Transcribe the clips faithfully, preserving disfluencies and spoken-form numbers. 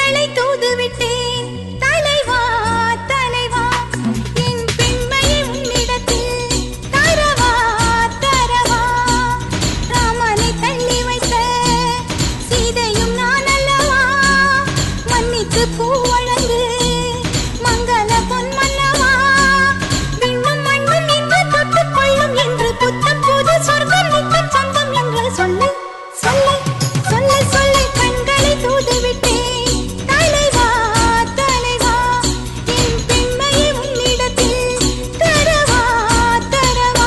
கண்களை தூது விட்டேன் தலைவா தலைவா என் பெண்மையை உன்னிடத்தில் தரவா தரவா ராமனை தள்ளி வைத்த சீதையும் நான் அல்லவா மன்னித்து பூ வழங்கு மங்கள பொன் மன்னவா விண்ணும் மண்ணும் இன்று தொட்டுக் கொள்ளும் என்று புத்தம் புது சொர்க்கம் நித்த சொந்தம் என்று சொல்லு சொல்லு சொல்லு சொல்லு கண்களை தூது விட்டேன் தலைவா தலைவா என் பெண்மையை உன்னிடத்தில் தரவா தரவா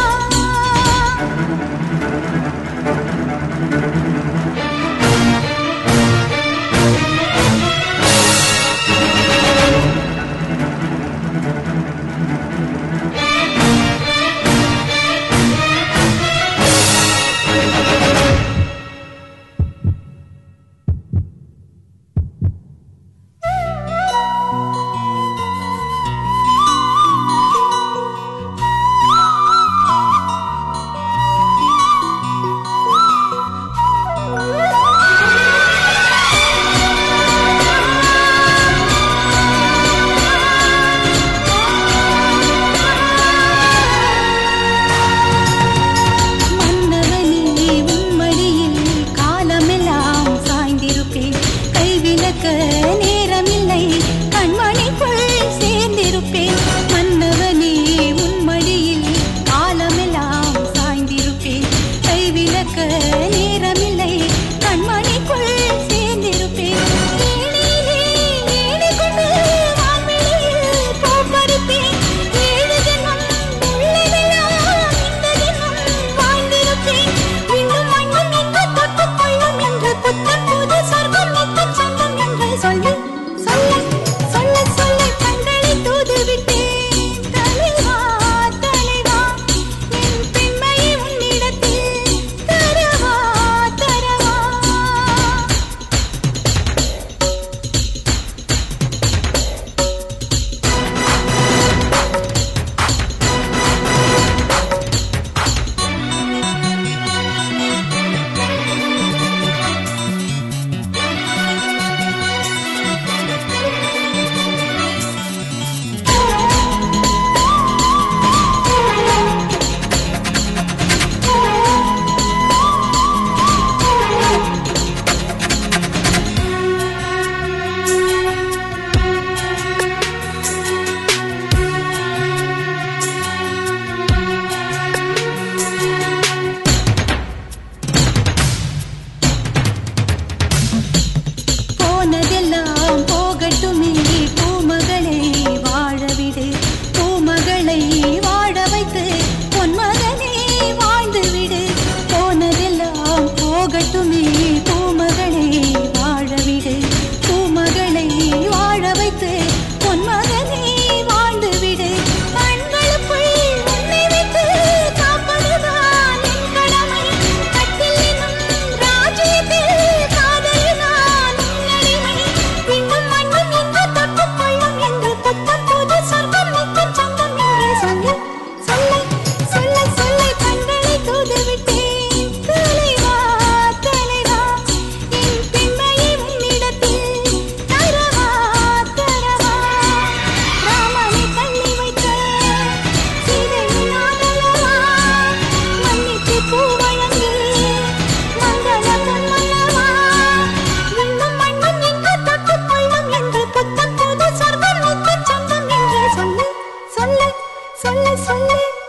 சொல்லு சொல்லு